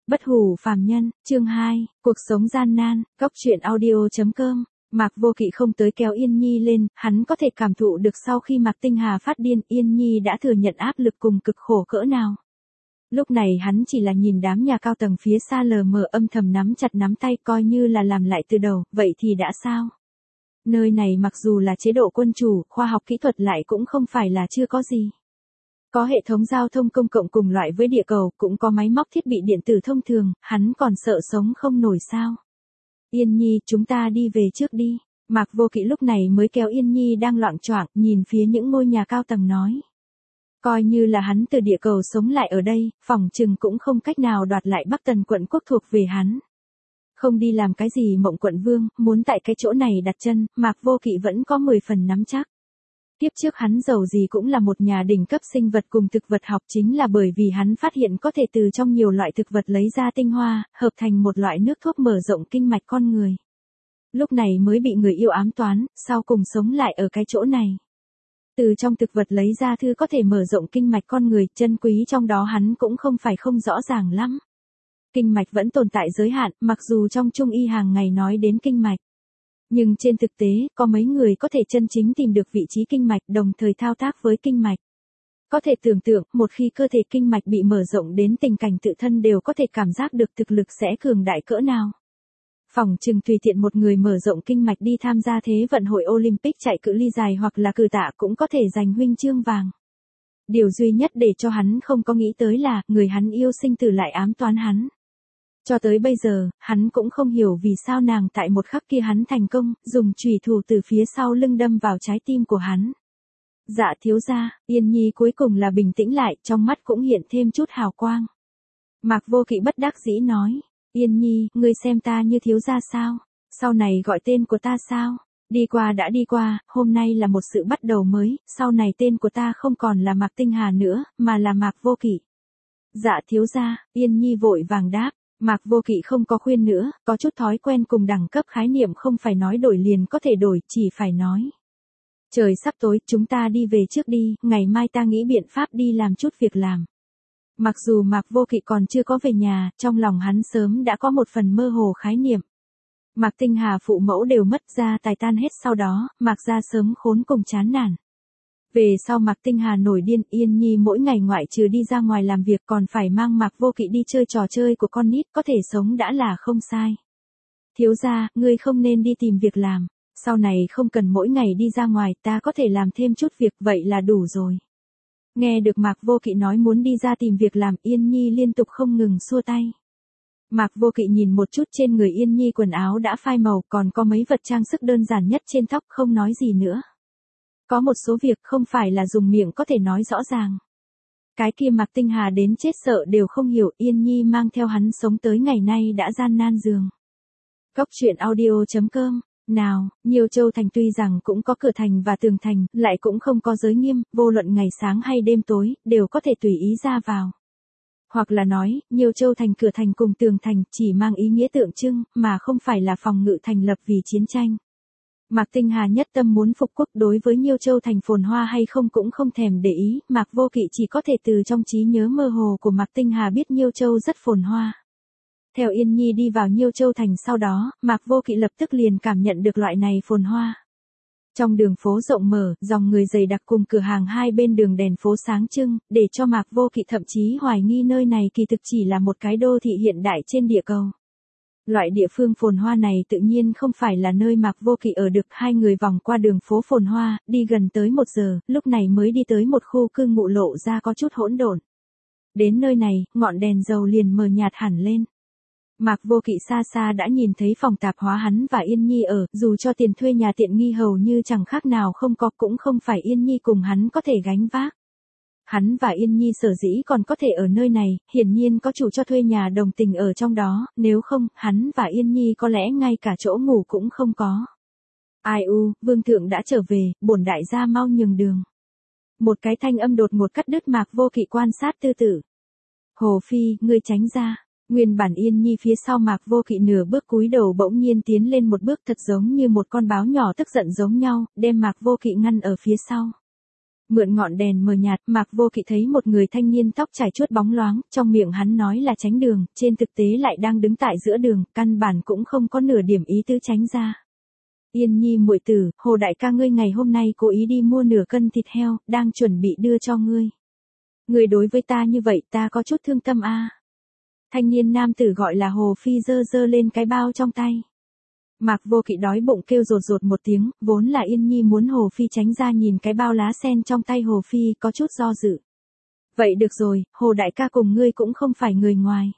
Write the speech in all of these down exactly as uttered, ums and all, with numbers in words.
Bất hủ phàm nhân, chương hai, cuộc sống gian nan, góc truyện audio.com. Mạc Vô Kỵ không tới kéo Yên Nhi lên, hắn có thể cảm thụ được sau khi Mạc Tinh Hà phát điên, Yên Nhi đã thừa nhận áp lực cùng cực khổ cỡ nào. Lúc này hắn chỉ là nhìn đám nhà cao tầng phía xa lờ mờ âm thầm nắm chặt nắm tay coi như là làm lại từ đầu, vậy thì đã sao? Nơi này mặc dù là chế độ quân chủ, khoa học kỹ thuật lại cũng không phải là chưa có gì. Có hệ thống giao thông công cộng cùng loại với địa cầu, cũng có máy móc thiết bị điện tử thông thường, hắn còn sợ sống không nổi sao. Yên Nhi, chúng ta đi về trước đi. Mạc Vô Kỵ lúc này mới kéo Yên Nhi đang loạng choạng, nhìn phía những ngôi nhà cao tầng nói. Coi như là hắn từ địa cầu sống lại ở đây, phỏng chừng cũng không cách nào đoạt lại Bắc Tần quận quốc thuộc về hắn. Không đi làm cái gì mộng quận vương, muốn tại cái chỗ này đặt chân, Mạc Vô Kỵ vẫn có mười phần nắm chắc. Tiếp trước hắn giàu gì cũng là một nhà đỉnh cấp sinh vật cùng thực vật học, chính là bởi vì hắn phát hiện có thể từ trong nhiều loại thực vật lấy ra tinh hoa, hợp thành một loại nước thuốc mở rộng kinh mạch con người. Lúc này mới bị người yêu ám toán, sau cùng sống lại ở cái chỗ này. Từ trong thực vật lấy ra thứ có thể mở rộng kinh mạch con người, chân quý trong đó hắn cũng không phải không rõ ràng lắm. Kinh mạch vẫn tồn tại giới hạn, mặc dù trong trung y hàng ngày nói đến kinh mạch. Nhưng trên thực tế, có mấy người có thể chân chính tìm được vị trí kinh mạch đồng thời thao tác với kinh mạch. Có thể tưởng tượng, một khi cơ thể kinh mạch bị mở rộng đến tình cảnh tự thân đều có thể cảm giác được thực lực sẽ cường đại cỡ nào. Phỏng chừng tùy tiện một người mở rộng kinh mạch đi tham gia Thế vận hội Olympic chạy cự ly dài hoặc là cử tạ cũng có thể giành huy chương vàng. Điều duy nhất để cho hắn không có nghĩ tới là, người hắn yêu sinh tử lại ám toán hắn. Cho tới bây giờ, hắn cũng không hiểu vì sao nàng tại một khắc kia hắn thành công, dùng chùy thủ từ phía sau lưng đâm vào trái tim của hắn. Dạ thiếu gia, Yên Nhi cuối cùng là bình tĩnh lại, trong mắt cũng hiện thêm chút hào quang. Mạc Vô Kỵ bất đắc dĩ nói, Yên Nhi, ngươi xem ta như thiếu gia sao? Sau này gọi tên của ta sao? Đi qua đã đi qua, hôm nay là một sự bắt đầu mới, sau này tên của ta không còn là Mạc Tinh Hà nữa, mà là Mạc Vô Kỵ. Dạ thiếu gia, Yên Nhi vội vàng đáp. Mạc Vô Kỵ không có khuyên nữa, có chút thói quen cùng đẳng cấp khái niệm không phải nói đổi liền có thể đổi, chỉ phải nói. Trời sắp tối, chúng ta đi về trước đi, ngày mai ta nghĩ biện pháp đi làm chút việc làm. Mặc dù Mạc Vô Kỵ còn chưa có về nhà, trong lòng hắn sớm đã có một phần mơ hồ khái niệm. Mạc Tinh Hà phụ mẫu đều mất, gia tài tan hết, sau đó, Mạc gia sớm khốn cùng chán nản. Về sau Mạc Tinh Hà nổi điên, Yên Nhi mỗi ngày ngoại trừ đi ra ngoài làm việc còn phải mang Mạc Vô Kỵ đi chơi trò chơi của con nít, có thể sống đã là không sai. Thiếu gia, ngươi không nên đi tìm việc làm, sau này không cần mỗi ngày đi ra ngoài, ta có thể làm thêm chút việc, vậy là đủ rồi. Nghe được Mạc Vô Kỵ nói muốn đi ra tìm việc làm, Yên Nhi liên tục không ngừng xua tay. Mạc Vô Kỵ nhìn một chút trên người Yên Nhi quần áo đã phai màu, còn có mấy vật trang sức đơn giản nhất trên tóc, không nói gì nữa. Có một số việc không phải là dùng miệng có thể nói rõ ràng. Cái kia Mạc Tinh Hà đến chết sợ đều không hiểu, Yên Nhi mang theo hắn sống tới ngày nay đã gian nan giường. Góc truyện audio.com. Nào, Nhiêu Châu thành tuy rằng cũng có cửa thành và tường thành, lại cũng không có giới nghiêm, vô luận ngày sáng hay đêm tối, đều có thể tùy ý ra vào. Hoặc là nói, Nhiêu Châu thành cửa thành cùng tường thành chỉ mang ý nghĩa tượng trưng, mà không phải là phòng ngự thành lập vì chiến tranh. Mạc Tinh Hà nhất tâm muốn phục quốc, đối với Nhiêu Châu thành phồn hoa hay không cũng không thèm để ý, Mạc Vô Kỵ chỉ có thể từ trong trí nhớ mơ hồ của Mạc Tinh Hà biết Nhiêu Châu rất phồn hoa. Theo Yên Nhi đi vào Nhiêu Châu thành sau đó, Mạc Vô Kỵ lập tức liền cảm nhận được loại này phồn hoa. Trong đường phố rộng mở, dòng người dày đặc cùng cửa hàng hai bên đường đèn phố sáng trưng, để cho Mạc Vô Kỵ thậm chí hoài nghi nơi này kỳ thực chỉ là một cái đô thị hiện đại trên địa cầu. Loại địa phương phồn hoa này tự nhiên không phải là nơi Mạc Vô Kỵ ở được, hai người vòng qua đường phố phồn hoa, đi gần tới một giờ, lúc này mới đi tới một khu cư ngụ lộ ra có chút hỗn độn. Đến nơi này, ngọn đèn dầu liền mờ nhạt hẳn lên. Mạc Vô Kỵ xa xa đã nhìn thấy phòng tạp hóa hắn và Yên Nhi ở, dù cho tiền thuê nhà tiện nghi hầu như chẳng khác nào không có, cũng không phải Yên Nhi cùng hắn có thể gánh vác. Hắn và Yên Nhi sở dĩ còn có thể ở nơi này, hiển nhiên có chủ cho thuê nhà đồng tình ở trong đó, nếu không, hắn và Yên Nhi có lẽ ngay cả chỗ ngủ cũng không có. Ai u, vương thượng đã trở về, bổn đại gia mau nhường đường. Một cái thanh âm đột ngột cắt đứt Mạc Vô Kỵ quan sát tư tử. Hồ Phi, ngươi tránh ra. Nguyên bản Yên Nhi phía sau Mạc Vô Kỵ nửa bước cúi đầu bỗng nhiên tiến lên một bước, thật giống như một con báo nhỏ tức giận giống nhau, đem Mạc Vô Kỵ ngăn ở phía sau. Mượn ngọn đèn mờ nhạt, Mạc Vô Kỵ thấy một người thanh niên tóc trải chuốt bóng loáng, trong miệng hắn nói là tránh đường, trên thực tế lại đang đứng tại giữa đường, căn bản cũng không có nửa điểm ý tứ tránh ra. Yên Nhi muội tử, Hồ đại ca ngươi ngày hôm nay cố ý đi mua nửa cân thịt heo, đang chuẩn bị đưa cho ngươi. Ngươi đối với ta như vậy ta có chút thương tâm a. À. Thanh niên nam tử gọi là Hồ Phi giơ giơ lên cái bao trong tay. Mạc Vô Kỵ đói bụng kêu rột rột một tiếng, vốn là Yên Nhi muốn Hồ Phi tránh ra nhìn cái bao lá sen trong tay Hồ Phi có chút do dự. Vậy được rồi, Hồ đại ca cùng ngươi cũng không phải người ngoài.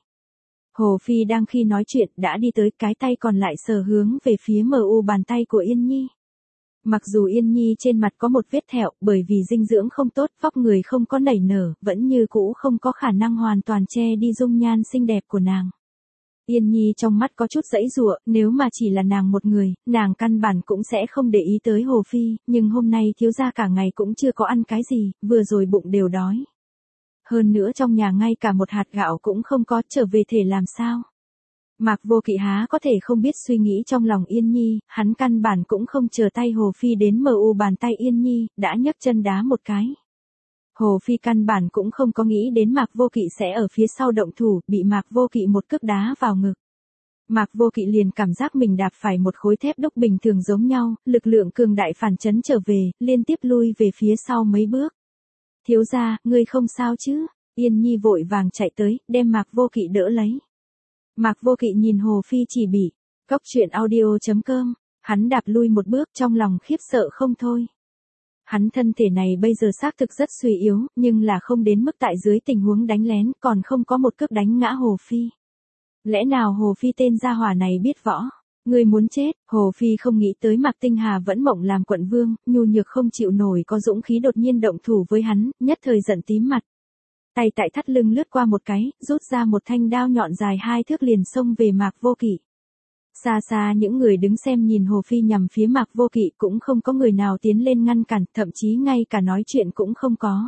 Hồ Phi đang khi nói chuyện đã đi tới, cái tay còn lại sờ hướng về phía mờ u bàn tay của Yên Nhi. Mặc dù Yên Nhi trên mặt có một vết thẹo bởi vì dinh dưỡng không tốt, vóc người không có nảy nở, vẫn như cũ không có khả năng hoàn toàn che đi dung nhan xinh đẹp của nàng. Yên Nhi trong mắt có chút giãy giụa, nếu mà chỉ là nàng một người, nàng căn bản cũng sẽ không để ý tới Hồ Phi, nhưng hôm nay thiếu gia cả ngày cũng chưa có ăn cái gì, vừa rồi bụng đều đói. Hơn nữa trong nhà ngay cả một hạt gạo cũng không có, trở về thể làm sao? Mạc Vô Kỵ há có thể không biết suy nghĩ trong lòng Yên Nhi, hắn căn bản cũng không chờ tay Hồ Phi đến mờ u bàn tay Yên Nhi, đã nhấc chân đá một cái. Hồ Phi căn bản cũng không có nghĩ đến Mạc Vô Kỵ sẽ ở phía sau động thủ, bị Mạc Vô Kỵ một cước đá vào ngực. Mạc Vô Kỵ liền cảm giác mình đạp phải một khối thép đúc bình thường giống nhau, lực lượng cường đại phản chấn trở về, liên tiếp lui về phía sau mấy bước. Thiếu gia, ngươi không sao chứ? Yên Nhi vội vàng chạy tới, đem Mạc Vô Kỵ đỡ lấy. Mạc Vô Kỵ nhìn Hồ Phi chỉ bị, cốc truyện audio chấm com, hắn đạp lui một bước trong lòng khiếp sợ không thôi. Hắn thân thể này bây giờ xác thực rất suy yếu, nhưng là không đến mức tại dưới tình huống đánh lén, còn không có một cước đánh ngã Hồ Phi. Lẽ nào Hồ Phi tên gia hỏa này biết võ? Người muốn chết, Hồ Phi không nghĩ tới Mạc Tinh Hà vẫn mộng làm quận vương, nhu nhược không chịu nổi có dũng khí đột nhiên động thủ với hắn, nhất thời giận tím mặt. Tay tại thắt lưng lướt qua một cái, rút ra một thanh đao nhọn dài hai thước liền xông về Mạc Vô Kỵ. Xa xa những người đứng xem nhìn Hồ Phi nhằm phía Mạc Vô Kỵ cũng không có người nào tiến lên ngăn cản, thậm chí ngay cả nói chuyện cũng không có.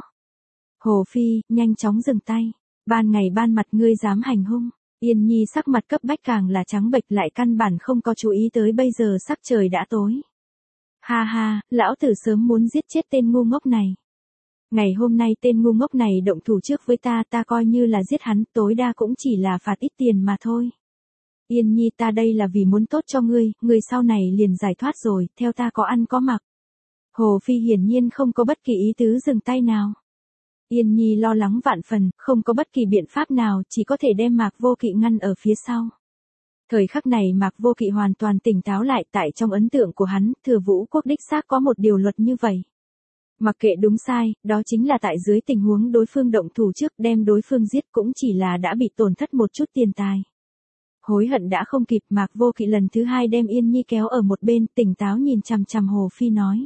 Hồ Phi, nhanh chóng dừng tay. Ban ngày ban mặt ngươi dám hành hung. Yên Nhi sắc mặt cấp bách càng là trắng bệch, lại căn bản không có chú ý tới bây giờ sắc trời đã tối. Ha ha, lão tử sớm muốn giết chết tên ngu ngốc này. Ngày hôm nay tên ngu ngốc này động thủ trước với ta, ta coi như là giết hắn, tối đa cũng chỉ là phạt ít tiền mà thôi. Yên Nhi, ta đây là vì muốn tốt cho ngươi, ngươi sau này liền giải thoát rồi, theo ta có ăn có mặc. Hồ Phi hiển nhiên không có bất kỳ ý tứ dừng tay nào. Yên Nhi lo lắng vạn phần, không có bất kỳ biện pháp nào, chỉ có thể đem Mạc Vô Kỵ ngăn ở phía sau. Thời khắc này Mạc Vô Kỵ hoàn toàn tỉnh táo lại, tại trong ấn tượng của hắn, Thừa Vũ quốc đích xác có một điều luật như vậy. Mặc kệ đúng sai, đó chính là tại dưới tình huống đối phương động thủ trước đem đối phương giết cũng chỉ là đã bị tổn thất một chút tiền tài. Hối hận đã không kịp, Mạc Vô Kỵ lần thứ hai đem Yên Nhi kéo ở một bên, tỉnh táo nhìn chằm chằm Hồ Phi nói.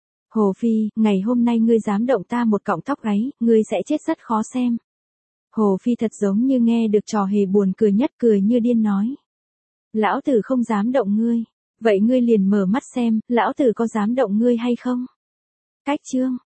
Hồ Phi, ngày hôm nay ngươi dám động ta một cọng tóc gáy, ngươi sẽ chết rất khó xem. Hồ Phi thật giống như nghe được trò hề buồn cười nhất, cười như điên nói. Lão tử không dám động ngươi, vậy ngươi liền mở mắt xem, lão tử có dám động ngươi hay không? Cách chương